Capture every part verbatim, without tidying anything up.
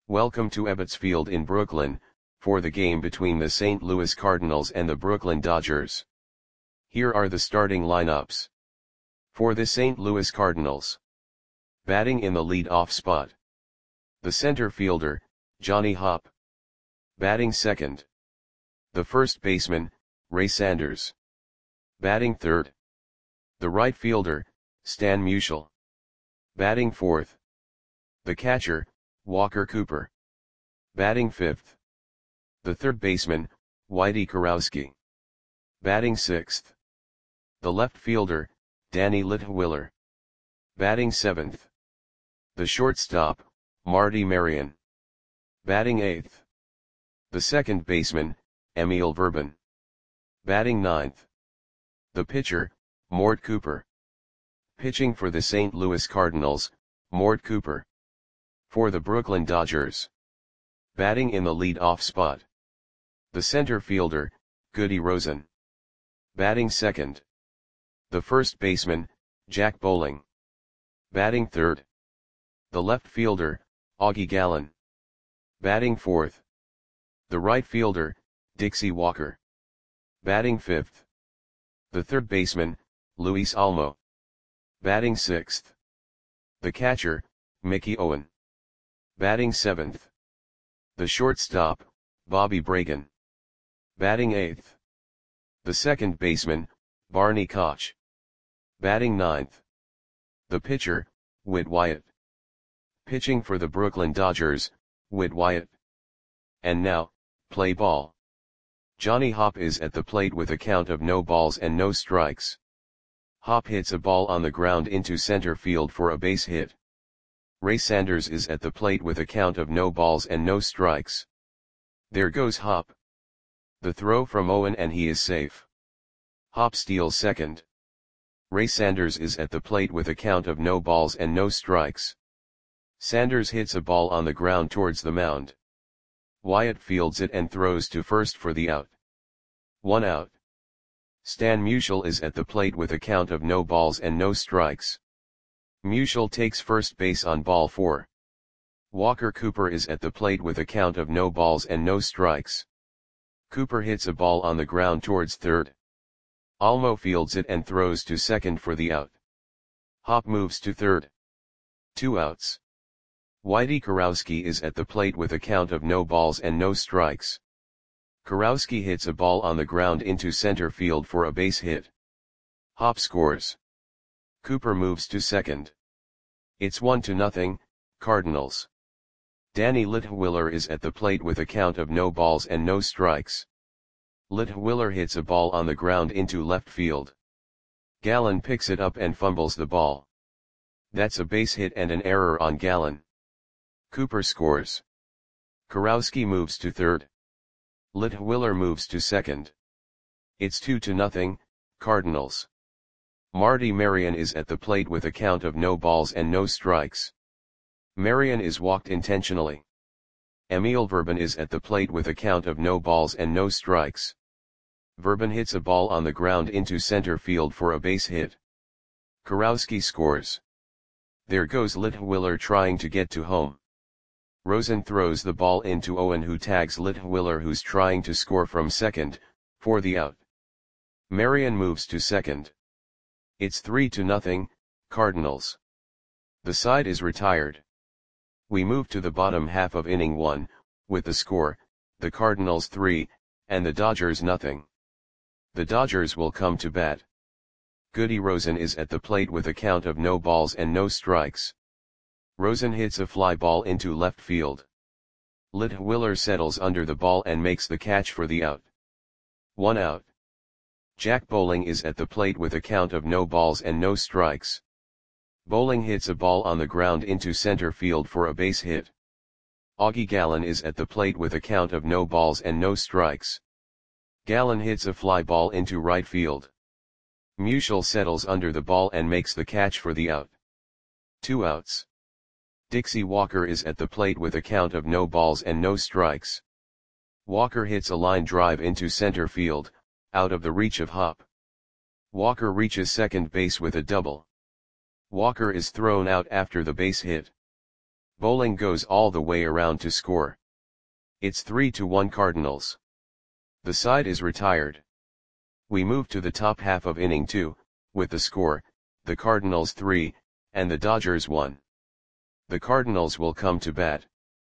Welcome to Ebbets Field in Brooklyn, for the game between the Saint Louis Cardinals and the Brooklyn Dodgers. Here are the starting lineups. For the Saint Louis Cardinals. Batting in the lead-off spot. The center fielder, Johnny Hopp. Batting second. The first baseman, Ray Sanders. Batting third. The right fielder, Stan Musial. Batting fourth. The catcher, Walker Cooper. Batting fifth. The third baseman, Whitey Kurowski. Batting sixth. The left fielder, Danny Litwiler. Batting seventh. The shortstop, Marty Marion. Batting eighth. The second baseman, Emil Verban. Batting ninth. The pitcher, Mort Cooper. Pitching for the Saint Louis Cardinals, Mort Cooper. For the Brooklyn Dodgers. Batting in the lead-off spot. The center fielder, Goody Rosen. Batting second. The first baseman, Jack Bowling. Batting third. The left fielder, Augie Gallen. Batting fourth. The right fielder, Dixie Walker. Batting fifth. The third baseman, Luis Almo. Batting sixth. The catcher, Mickey Owen. Batting seventh. The shortstop, Bobby Bragan. Batting eighth. The second baseman, Barney Koch. Batting ninth. The pitcher, Whit Wyatt. Pitching for the Brooklyn Dodgers, Whit Wyatt. And now, play ball. Johnny Hopp is at the plate with a count of no balls and no strikes. Hopp hits a ball on the ground into center field for a base hit. Ray Sanders is at the plate with a count of no balls and no strikes. There goes Hopp. The throw from Owen and he is safe. Hopp steals second. Ray Sanders is at the plate with a count of no balls and no strikes. Sanders hits a ball on the ground towards the mound. Wyatt fields it and throws to first for the out. One out. Stan Musial is at the plate with a count of no balls and no strikes. Musial takes first base on ball four. Walker Cooper is at the plate with a count of no balls and no strikes. Cooper hits a ball on the ground towards third. Almo fields it and throws to second for the out. Hopp moves to third. Two outs. Whitey Kurowski is at the plate with a count of no balls and no strikes. Kurowski hits a ball on the ground into center field for a base hit. Hopp scores. Cooper moves to second. It's one to nothing, Cardinals. Danny Litwiler is at the plate with a count of no balls and no strikes. Litwiler hits a ball on the ground into left field. Gallen picks it up and fumbles the ball. That's a base hit and an error on Gallen. Cooper scores. Kurowski moves to third. Litwiler moves to second. It's two to nothing, Cardinals. Marty Marion is at the plate with a count of no balls and no strikes. Marion is walked intentionally. Emil Verban is at the plate with a count of no balls and no strikes. Verban hits a ball on the ground into center field for a base hit. Kurowski scores. There goes Litwiler trying to get to home. Rosen throws the ball into Owen, who tags Litwiler, who's trying to score from second, for the out. Marion moves to second. It's three to nothing, Cardinals. The side is retired. We move to the bottom half of inning one, with the score, the Cardinals three, and the Dodgers nothing. The Dodgers will come to bat. Goody Rosen is at the plate with a count of no balls and no strikes. Rosen hits a fly ball into left field. Litwiler settles under the ball and makes the catch for the out. One out. Jack Bowling is at the plate with a count of no balls and no strikes. Bowling hits a ball on the ground into center field for a base hit. Augie Gallen is at the plate with a count of no balls and no strikes. Gallen hits a fly ball into right field. Musial settles under the ball and makes the catch for the out. Two outs. Dixie Walker is at the plate with a count of no balls and no strikes. Walker hits a line drive into center field, out of the reach of Hopp. Walker reaches second base with a double. Walker is thrown out after the base hit. Bowling goes all the way around to score. It's three to one Cardinals. The side is retired. We move to the top half of inning two, with the score, the Cardinals three, and the Dodgers one. The Cardinals will come to bat.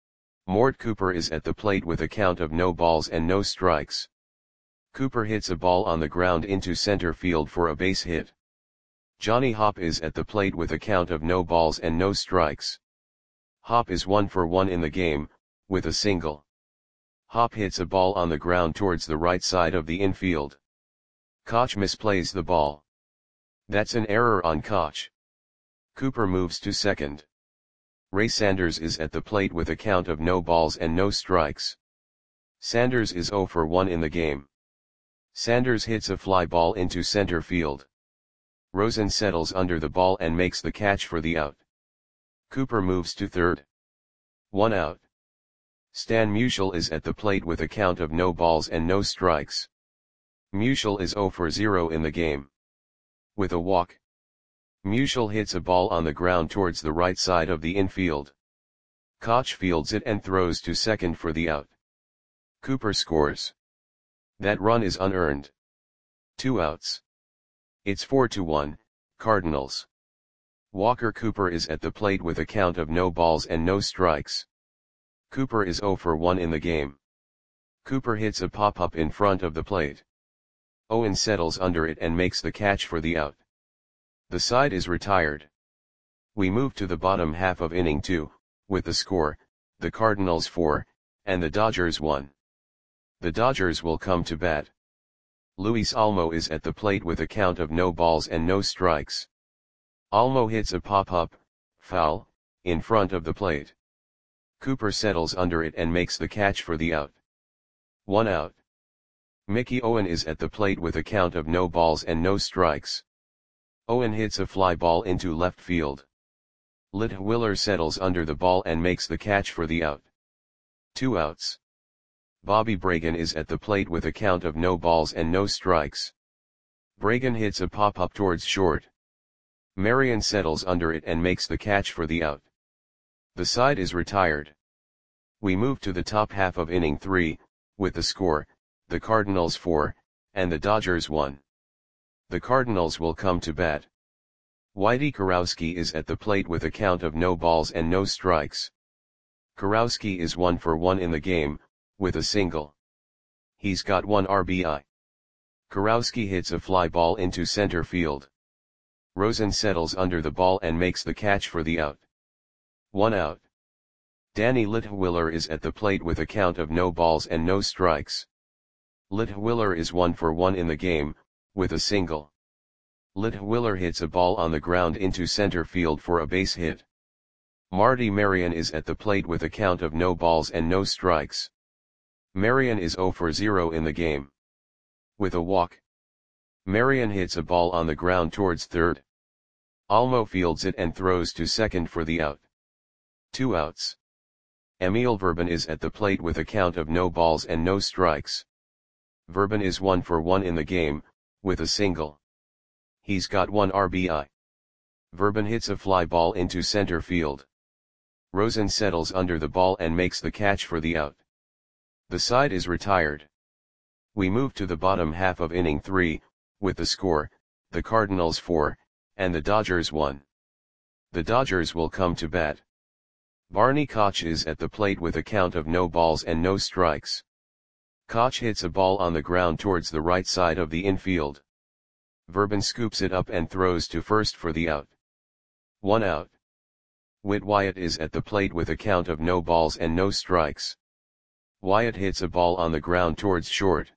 Mort Cooper is at the plate with a count of no balls and no strikes. Cooper hits a ball on the ground into center field for a base hit. Johnny Hopp is at the plate with a count of no balls and no strikes. Hopp is one for one in the game, with a single. Hopp hits a ball on the ground towards the right side of the infield. Koch misplays the ball. That's an error on Koch. Cooper moves to second. Ray Sanders is at the plate with a count of no balls and no strikes. Sanders is zero for one in the game. Sanders hits a fly ball into center field. Rosen settles under the ball and makes the catch for the out. Cooper moves to third. One out. Stan Musial is at the plate with a count of no balls and no strikes. Musial is zero for zero in the game. With a walk, Musial hits a ball on the ground towards the right side of the infield. Koch fields it and throws to second for the out. Cooper scores. That run is unearned. Two outs. It's four to one, Cardinals. Walker Cooper is at the plate with a count of no balls and no strikes. Cooper is zero for one in the game. Cooper hits a pop-up in front of the plate. Owen settles under it and makes the catch for the out. The side is retired. We move to the bottom half of inning two, with the score, the Cardinals four, and the Dodgers one. The Dodgers will come to bat. Luis Olmo is at the plate with a count of no balls and no strikes. Olmo hits a pop-up, foul, in front of the plate. Cooper settles under it and makes the catch for the out. One out. Mickey Owen is at the plate with a count of no balls and no strikes. Owen hits a fly ball into left field. Litwiller settles under the ball and makes the catch for the out. Two outs. Bobby Bragan is at the plate with a count of no balls and no strikes. Bragan hits a pop-up towards short. Marion settles under it and makes the catch for the out. The side is retired. We move to the top half of inning three, with the score, the Cardinals four, and the Dodgers one. The Cardinals will come to bat. Whitey Kurowski is at the plate with a count of no balls and no strikes. Kurowski is one for one in the game, with a single. He's got one R B I. Kurowski hits a fly ball into center field. Rosen settles under the ball and makes the catch for the out. One out. Danny Litwiller is at the plate with a count of no balls and no strikes. Litwiller is one for one in the game, with a single. Litwiller hits a ball on the ground into center field for a base hit. Marty Marion is at the plate with a count of no balls and no strikes. Marion is zero for zero in the game. With a walk, Marion hits a ball on the ground towards third. Olmo fields it and throws to second for the out. Two outs. Emil Verban is at the plate with a count of no balls and no strikes. Verban is one for one in the game, with a single. He's got one R B I. Verban hits a fly ball into center field. Rosen settles under the ball and makes the catch for the out. The side is retired. We move to the bottom half of inning three, with the score, the Cardinals four, and the Dodgers one. The Dodgers will come to bat. Barney Koch is at the plate with a count of no balls and no strikes. Koch hits a ball on the ground towards the right side of the infield. Verban scoops it up and throws to first for the out. One out. Whit Wyatt is at the plate with a count of no balls and no strikes. Wyatt hits a ball on the ground towards short.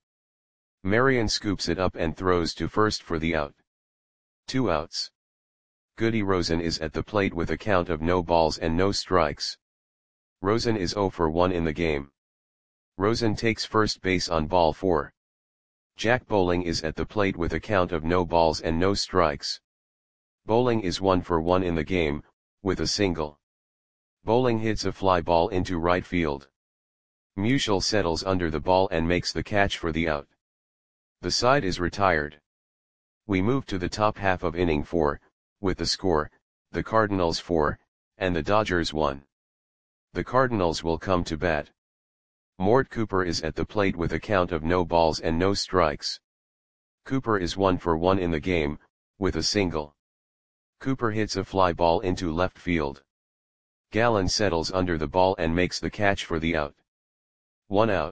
Marion scoops it up and throws to first for the out. Two outs. Goody Rosen is at the plate with a count of no balls and no strikes. Rosen is zero for one in the game. Rosen takes first base on ball four. Jack Bowling is at the plate with a count of no balls and no strikes. Bowling is one for one in the game, with a single. Bowling hits a fly ball into right field. Musial settles under the ball and makes the catch for the out. The side is retired. We move to the top half of inning four, with the score, the Cardinals four, and the Dodgers one. The Cardinals will come to bat. Mort Cooper is at the plate with a count of no balls and no strikes. Cooper is one for one in the game, with a single. Cooper hits a fly ball into left field. Gallen settles under the ball and makes the catch for the out. One out.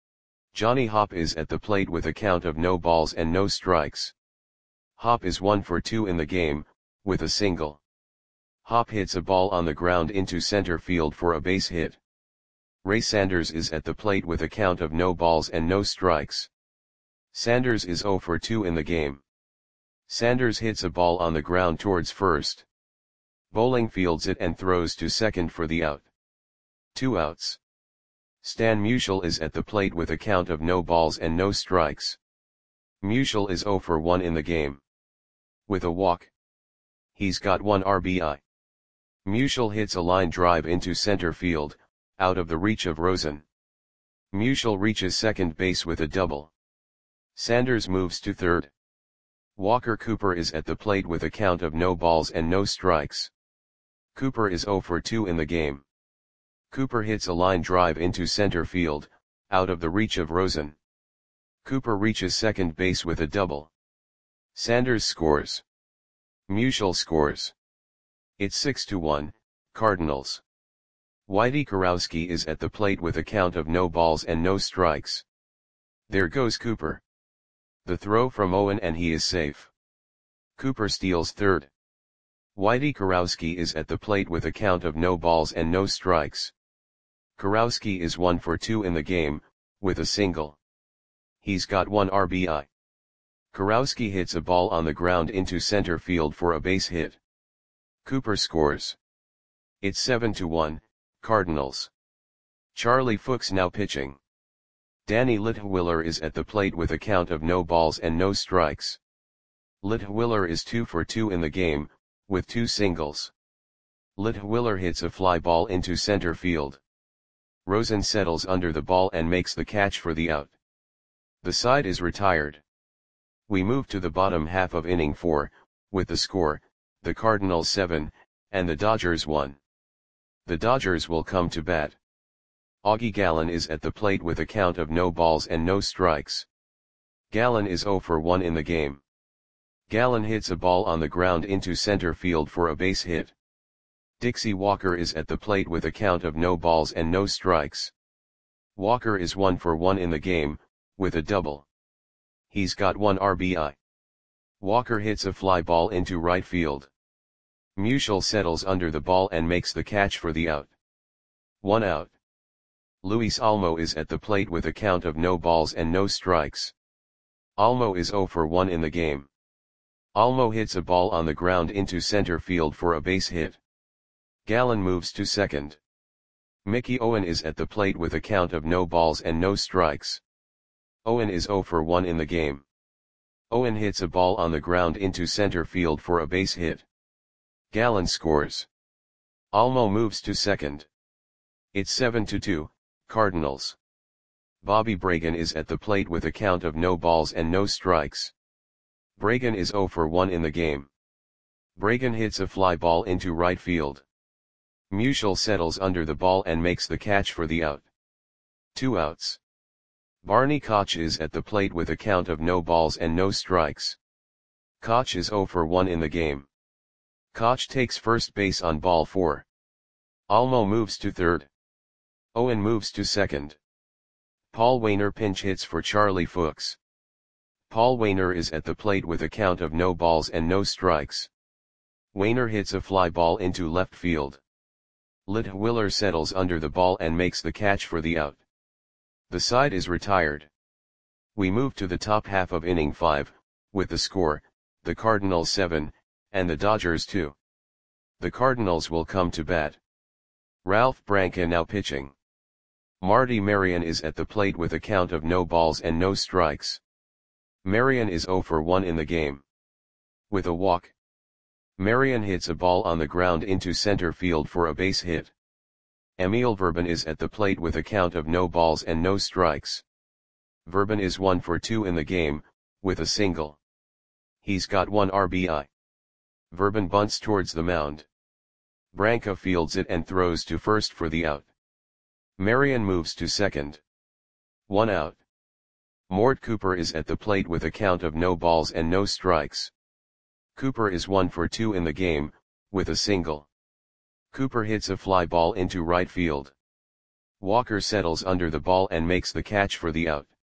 Johnny Hopp is at the plate with a count of no balls and no strikes. Hopp is one for two in the game, with a single. Hopp hits a ball on the ground into center field for a base hit. Ray Sanders is at the plate with a count of no balls and no strikes. Sanders is zero for two in the game. Sanders hits a ball on the ground towards first. Bowling fields it and throws to second for the out. Two outs. Stan Musial is at the plate with a count of no balls and no strikes. Musial is zero for one in the game. With a walk. He's got one R B I. Musial hits a line drive into center field, out of the reach of Rosen. Musial reaches second base with a double. Sanders moves to third. Walker Cooper is at the plate with a count of no balls and no strikes. Cooper is zero for two in the game. Cooper hits a line drive into center field, out of the reach of Rosen. Cooper reaches second base with a double. Sanders scores. Musial scores. It's six to one, Cardinals. Whitey Kurowski is at the plate with a count of no balls and no strikes. There goes Cooper. The throw from Owen and he is safe. Cooper steals third. Whitey Kurowski is at the plate with a count of no balls and no strikes. Kurowski is one for two in the game, with a single. He's got one R B I. Kurowski hits a ball on the ground into center field for a base hit. Cooper scores. It's seven to one, Cardinals. Charlie Fuchs now pitching. Danny Litwiller is at the plate with a count of no balls and no strikes. Litwiller is two for two in the game, with two singles. Litwiller hits a fly ball into center field. Rosen settles under the ball and makes the catch for the out. The side is retired. We move to the bottom half of inning four, with the score, the Cardinals seven, and the Dodgers one. The Dodgers will come to bat. Augie Gallen is at the plate with a count of no balls and no strikes. Gallen is zero for one in the game. Gallen hits a ball on the ground into center field for a base hit. Dixie Walker is at the plate with a count of no balls and no strikes. Walker is one for one in the game, with a double. He's got one R B I. Walker hits a fly ball into right field. Musial settles under the ball and makes the catch for the out. One out. Luis Almo is at the plate with a count of no balls and no strikes. Almo is zero for one in the game. Almo hits a ball on the ground into center field for a base hit. Gallen moves to second. Mickey Owen is at the plate with a count of no balls and no strikes. Owen is zero for one in the game. Owen hits a ball on the ground into center field for a base hit. Gallen scores. Almo moves to second. It's seven to two, Cardinals. Bobby Bragan is at the plate with a count of no balls and no strikes. Bragan is zero for one in the game. Bragan hits a fly ball into right field. Musial settles under the ball and makes the catch for the out. Two outs. Barney Koch is at the plate with a count of no balls and no strikes. Koch is zero for one in the game. Koch takes first base on ball four. Almo moves to third. Owen moves to second. Paul Waner pinch hits for Charlie Fuchs. Paul Waner is at the plate with a count of no balls and no strikes. Waner hits a fly ball into left field. Litwiller settles under the ball and makes the catch for the out. The side is retired. We move to the top half of inning five, with the score, the Cardinals seven, and the Dodgers two. The Cardinals will come to bat. Ralph Branca now pitching. Marty Marion is at the plate with a count of no balls and no strikes. Marion is zero for one in the game. With a walk. Marion hits a ball on the ground into center field for a base hit. Emil Verban is at the plate with a count of no balls and no strikes. Verban is one for two in the game, with a single. He's got one R B I. Verban bunts towards the mound. Branca fields it and throws to first for the out. Marion moves to second. One out. Mort Cooper is at the plate with a count of no balls and no strikes. Cooper is one for two in the game, with a single. Cooper hits a fly ball into right field. Walker settles under the ball and makes the catch for the out.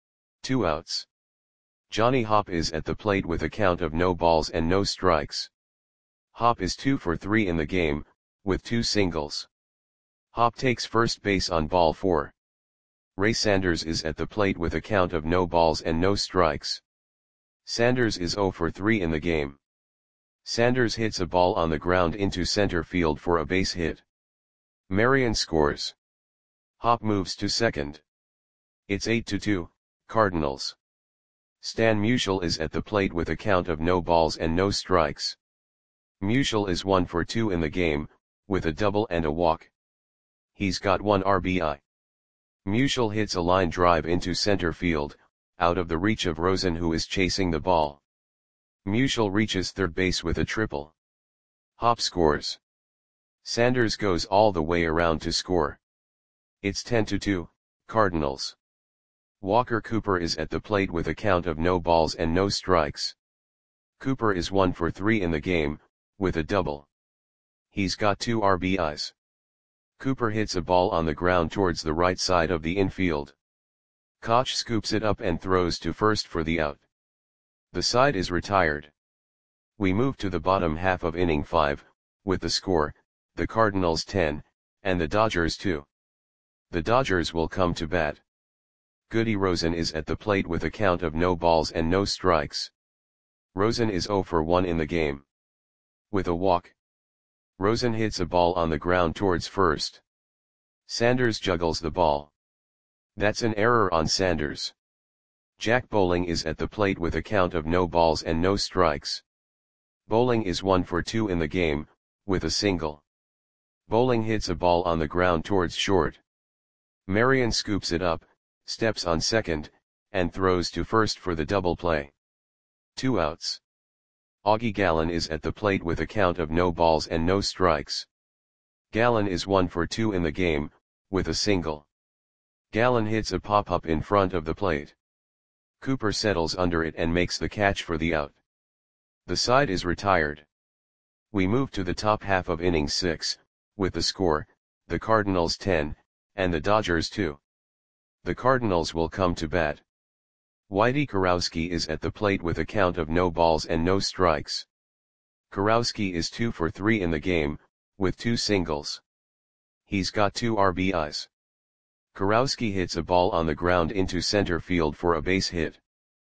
Two outs. Johnny Hopp is at the plate with a count of no balls and no strikes. Hopp is two for three in the game, with two singles. Hopp takes first base on ball four. Ray Sanders is at the plate with a count of no balls and no strikes. Sanders is zero for three in the game. Sanders hits a ball on the ground into center field for a base hit. Marion scores. Hopp moves to second. It's eight to two, Cardinals. Stan Musial is at the plate with a count of no balls and no strikes. Musial is one for two in the game, with a double and a walk. He's got one R B I. Musial hits a line drive into center field, out of the reach of Rosen who is chasing the ball. Musial reaches third base with a triple. Hopp scores. Sanders goes all the way around to score. It's ten to two, Cardinals. Walker Cooper is at the plate with a count of no balls and no strikes. Cooper is one for three in the game, with a double. He's got two R B Is. Cooper hits a ball on the ground towards the right side of the infield. Koch scoops it up and throws to first for the out. The side is retired. We move to the bottom half of inning five, with the score, the Cardinals ten, and the Dodgers two. The Dodgers will come to bat. Goody Rosen is at the plate with a count of no balls and no strikes. Rosen is zero for one in the game. With a walk. Rosen hits a ball on the ground towards first. Sanders juggles the ball. That's an error on Sanders. Jack Bowling is at the plate with a count of no balls and no strikes. Bowling is one for two in the game, with a single. Bowling hits a ball on the ground towards short. Marion scoops it up, steps on second, and throws to first for the double play. Two outs. Augie Gallen is at the plate with a count of no balls and no strikes. Gallen is one for two in the game, with a single. Gallen hits a pop-up in front of the plate. Cooper settles under it and makes the catch for the out. The side is retired. We move to the top half of inning six, with the score, the Cardinals ten, and the Dodgers two. The Cardinals will come to bat. Whitey Kurowski is at the plate with a count of no balls and no strikes. Kurowski is two for three in the game, with two singles. He's got two R B Is. Kurowski hits a ball on the ground into center field for a base hit.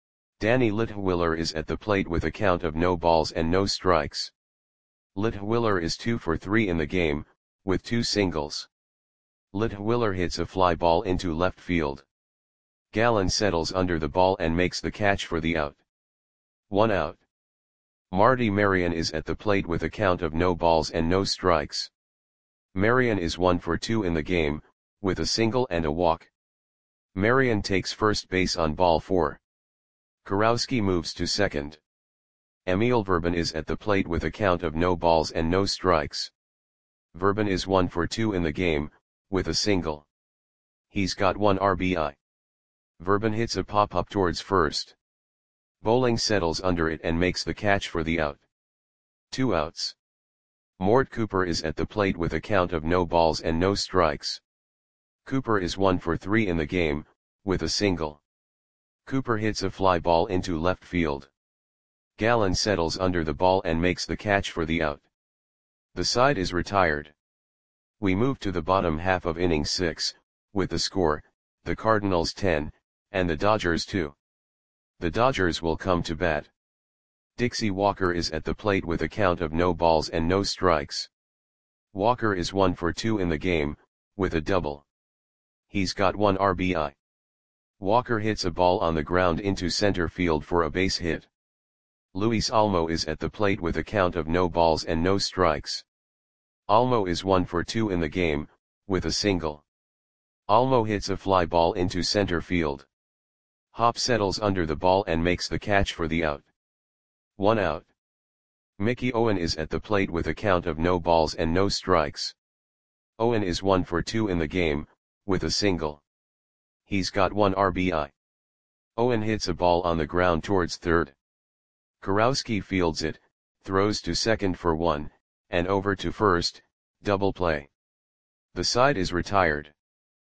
Danny Litwiller is at the plate with a count of no balls and no strikes. Litwiller is two for three in the game, with two singles. Litwiller hits a fly ball into left field. Gallen settles under the ball and makes the catch for the out. One out. Marty Marion is at the plate with a count of no balls and no strikes. Marion is one for two in the game, with a single and a walk. Marion takes first base on ball four. Kurowski moves to second. Emil Verban is at the plate with a count of no balls and no strikes. Verban is one for two in the game, with a single. He's got one R B I. Verban hits a pop-up towards first. Bowling settles under it and makes the catch for the out. Two outs. Mort Cooper is at the plate with a count of no balls and no strikes. Cooper is one for three in the game, with a single. Cooper hits a fly ball into left field. Gallen settles under the ball and makes the catch for the out. The side is retired. We move to the bottom half of inning six, with the score, the Cardinals ten, and the Dodgers two. The Dodgers will come to bat. Dixie Walker is at the plate with a count of no balls and no strikes. Walker is one for two in the game, with a double. He's got one R B I. Walker hits a ball on the ground into center field for a base hit. Luis Almo is at the plate with a count of no balls and no strikes. Almo is one for two in the game, with a single. Almo hits a fly ball into center field. Hopp settles under the ball and makes the catch for the out. One out. Mickey Owen is at the plate with a count of no balls and no strikes. Owen is one for two in the game, with a single. He's got one R B I. Owen hits a ball on the ground towards third. Kurowski fields it, throws to second for one, and over to first, double play. The side is retired.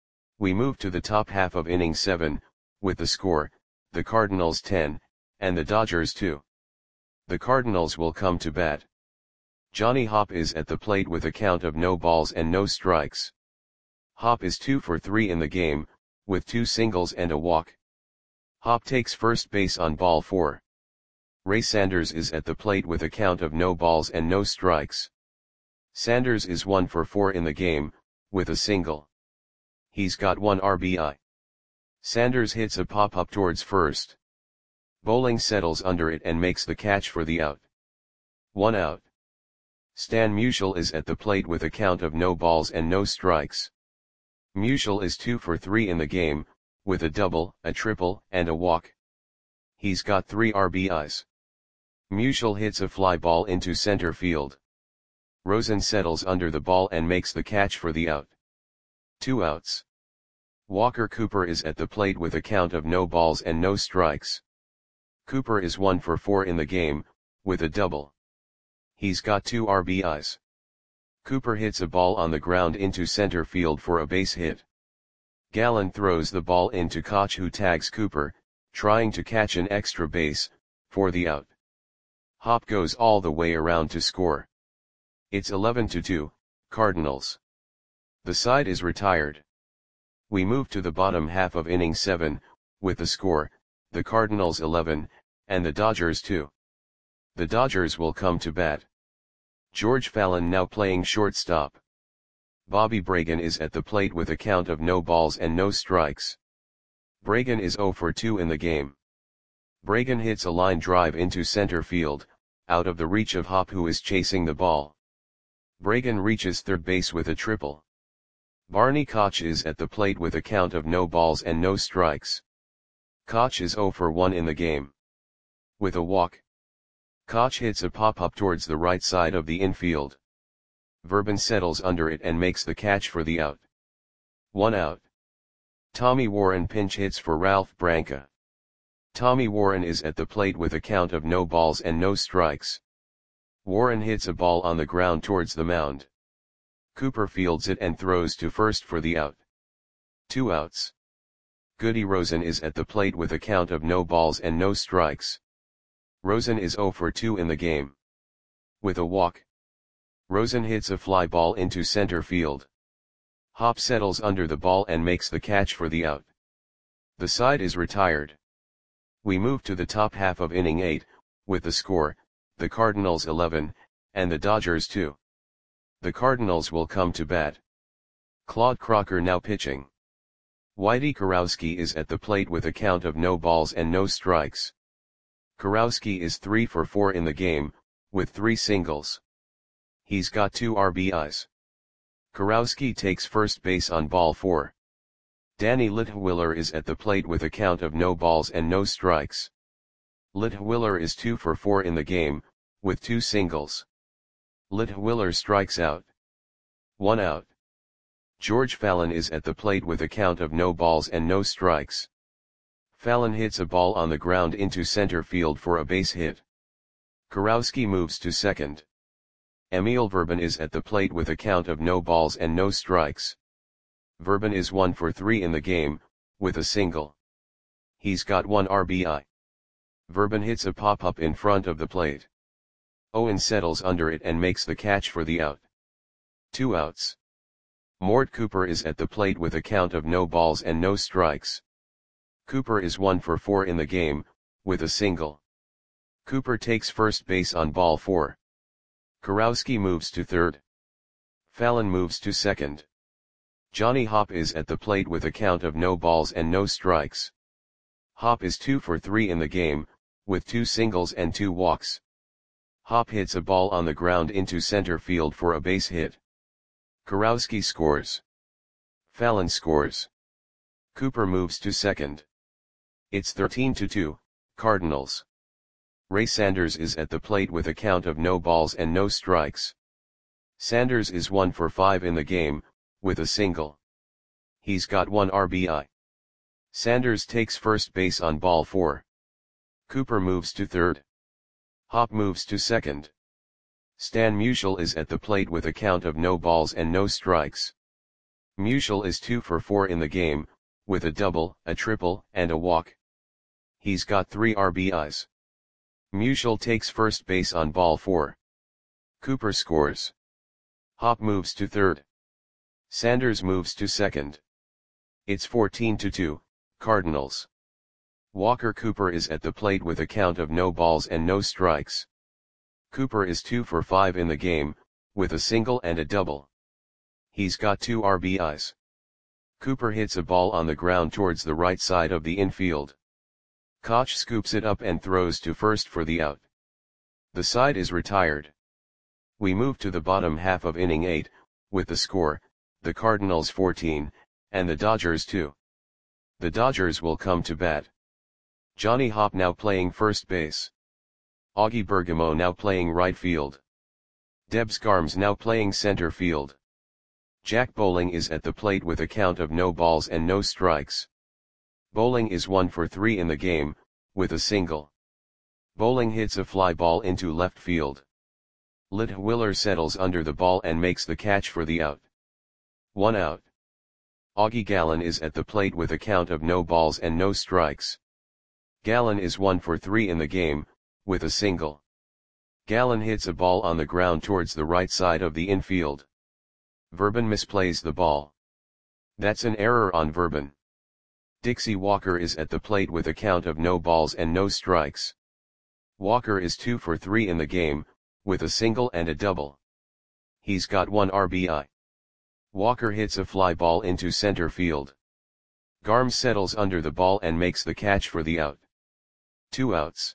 We move to the top half of inning seven, with the score, the Cardinals ten, and the Dodgers two. The Cardinals will come to bat. Johnny Hopp is at the plate with a count of no balls and no strikes. Hopp is two for three in the game, with two singles and a walk. Hopp takes first base on ball four. Ray Sanders is at the plate with a count of no balls and no strikes. Sanders is one for four in the game, with a single. He's got one R B I. Sanders hits a pop-up towards first. Bowling settles under it and makes the catch for the out. One out. Stan Musial is at the plate with a count of no balls and no strikes. Musial is two for three in the game, with a double, a triple, and a walk. He's got three R B Is. Musial hits a fly ball into center field. Rosen settles under the ball and makes the catch for the out. Two outs. Walker Cooper is at the plate with a count of no balls and no strikes. Cooper is one for four in the game, with a double. He's got two R B Is. Cooper hits a ball on the ground into center field for a base hit. Gallen throws the ball into Koch, who tags Cooper, trying to catch an extra base, for the out. Hopp goes all the way around to score. It's eleven to two, Cardinals. The side is retired. We move to the bottom half of inning seven, with the score, the Cardinals eleven, and the Dodgers two. The Dodgers will come to bat. George Fallon now playing shortstop. Bobby Bragan is at the plate with a count of no balls and no strikes. Bragan is zero for two in the game. Bragan hits a line drive into center field, out of the reach of Hopp, who is chasing the ball. Bragan reaches third base with a triple. Barney Koch is at the plate with a count of no balls and no strikes. Koch is zero for one in the game. With a walk. Koch hits a pop-up towards the right side of the infield. Verban settles under it and makes the catch for the out. One out. Tommy Warren pinch hits for Ralph Branca. Tommy Warren is at the plate with a count of no balls and no strikes. Warren hits a ball on the ground towards the mound. Cooper fields it and throws to first for the out. Two outs. Goody Rosen is at the plate with a count of no balls and no strikes. Rosen is zero for two in the game. With a walk. Rosen hits a fly ball into center field. Hopp settles under the ball and makes the catch for the out. The side is retired. We move to the top half of inning eight, with the score, the Cardinals eleven, and the Dodgers two. The Cardinals will come to bat. Claude Crocker now pitching. Whitey Kurowski is at the plate with a count of no balls and no strikes. Kurowski is three for four in the game, with three singles. He's got two R B Is. Kurowski takes first base on ball four. Danny Litwiller is at the plate with a count of no balls and no strikes. Litwiller is two for four in the game, with two singles. Litwiller strikes out. One out. George Fallon is at the plate with a count of no balls and no strikes. Fallon hits a ball on the ground into center field for a base hit. Kurowski moves to second. Emil Verban is at the plate with a count of no balls and no strikes. Verban is one for three in the game, with a single. He's got one R B I. Verban hits a pop-up in front of the plate. Owen settles under it and makes the catch for the out. Two outs. Mort Cooper is at the plate with a count of no balls and no strikes. Cooper is one for four in the game, with a single. Cooper takes first base on ball four. Kurowski moves to third. Fallon moves to second. Johnny Hopp is at the plate with a count of no balls and no strikes. Hopp is two for three in the game, with two singles and two walks. Hopp hits a ball on the ground into center field for a base hit. Kurowski scores. Fallon scores. Cooper moves to second. It's thirteen to two, Cardinals. Ray Sanders is at the plate with a count of no balls and no strikes. Sanders is one for five in the game, with a single. He's got one R B I. Sanders takes first base on ball four. Cooper moves to third. Hop moves to second. Stan Musial is at the plate with a count of no balls and no strikes. Musial is two for four in the game, with a double, a triple, and a walk. He's got three R B Is. Musial takes first base on ball four. Cooper scores. Hop moves to third. Sanders moves to second. It's fourteen to two, Cardinals. Walker Cooper is at the plate with a count of no balls and no strikes. Cooper is two for five in the game, with a single and a double. He's got two R B Is. Cooper hits a ball on the ground towards the right side of the infield. Koch scoops it up and throws to first for the out. The side is retired. We move to the bottom half of inning eight, with the score, the Cardinals fourteen, and the Dodgers two. The Dodgers will come to bat. Johnny Hopp now playing first base. Augie Bergamo now playing right field. Debs Garms now playing center field. Jack Bowling is at the plate with a count of no balls and no strikes. Bowling is one for three in the game, with a single. Bowling hits a fly ball into left field. Litwiller settles under the ball and makes the catch for the out. One out. Augie Gallen is at the plate with a count of no balls and no strikes. Gallen is one for three in the game, with a single. Gallen hits a ball on the ground towards the right side of the infield. Verban misplays the ball. That's an error on Verban. Dixie Walker is at the plate with a count of no balls and no strikes. Walker is two for three in the game, with a single and a double. He's got one R B I. Walker hits a fly ball into center field. Garms settles under the ball and makes the catch for the out. Two outs.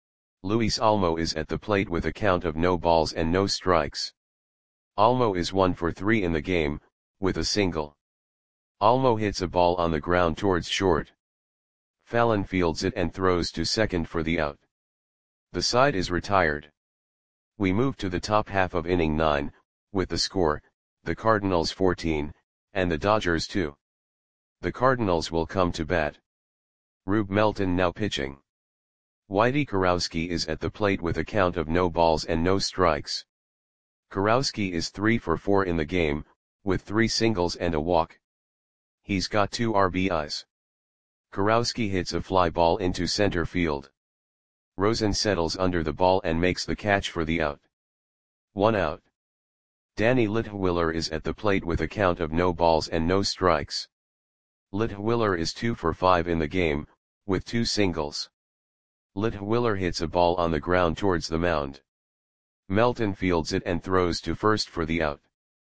Luis Almo is at the plate with a count of no balls and no strikes. Almo is one for three in the game, with a single. Almo hits a ball on the ground towards short. Fallon fields it and throws to second for the out. The side is retired. We move to the top half of inning nine, with the score, the Cardinals fourteen, and the Dodgers two. The Cardinals will come to bat. Rube Melton now pitching. Whitey Kurowski is at the plate with a count of no balls and no strikes. Kurowski is three for four in the game, with three singles and a walk. He's got two R B Is. Kurowski hits a fly ball into center field. Rosen settles under the ball and makes the catch for the out. One out. Danny Litwiller is at the plate with a count of no balls and no strikes. Litwiller is two for five in the game, with two singles. Litwiller hits a ball on the ground towards the mound. Melton fields it and throws to first for the out.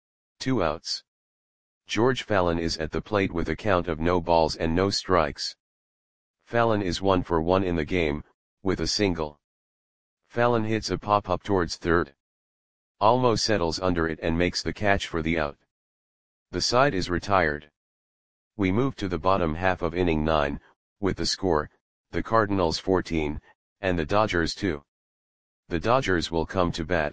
Two outs. George Fallon is at the plate with a count of no balls and no strikes. Fallon is one for one in the game, with a single. Fallon hits a pop-up towards third. Almo settles under it and makes the catch for the out. The side is retired. We move to the bottom half of inning nine, with the score, the Cardinals fourteen, and the Dodgers two. The Dodgers will come to bat.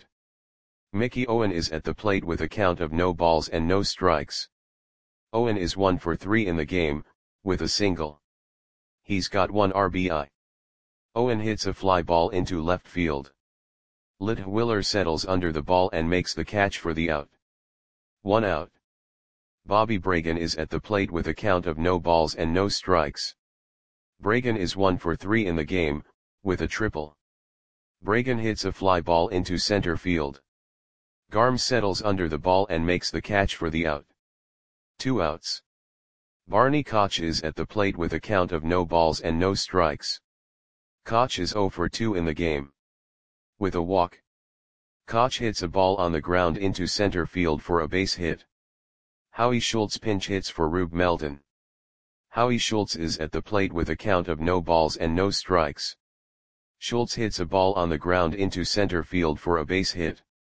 Mickey Owen is at the plate with a count of no balls and no strikes. Owen is one for three in the game, with a single. He's got one R B I. Owen hits a fly ball into left field. Litwiller settles under the ball and makes the catch for the out. One out. Bobby Bragan is at the plate with a count of no balls and no strikes. Bragan is one for three in the game, with a triple. Bragan hits a fly ball into center field. Garms settles under the ball and makes the catch for the out. Two outs. Barney Koch is at the plate with a count of no balls and no strikes. Koch is zero for two in the game. With a walk. Koch hits a ball on the ground into center field for a base hit. Howie Schultz pinch hits for Rube Melton. Howie Schultz is at the plate with a count of no balls and no strikes. Schultz hits a ball on the ground into center field for a base hit.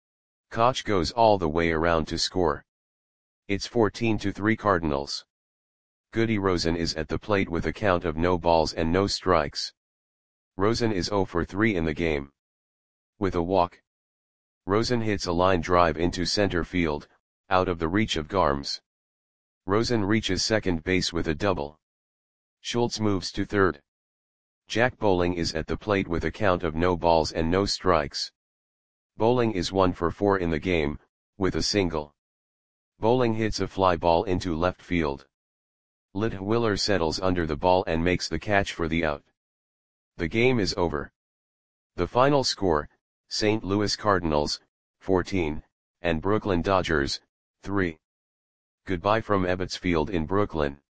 Koch goes all the way around to score. It's fourteen to three Cardinals. Goody Rosen is at the plate with a count of no balls and no strikes. Rosen is zero for three in the game. With a walk, Rosen hits a line drive into center field, out of the reach of Garms. Rosen reaches second base with a double. Schultz moves to third. Jack Bowling is at the plate with a count of no balls and no strikes. Bowling is one for four in the game, with a single. Bowling hits a fly ball into left field. Littwiller settles under the ball and makes the catch for the out. The game is over. The final score, Saint Louis Cardinals, fourteen, and Brooklyn Dodgers, three. Goodbye from Ebbets Field in Brooklyn.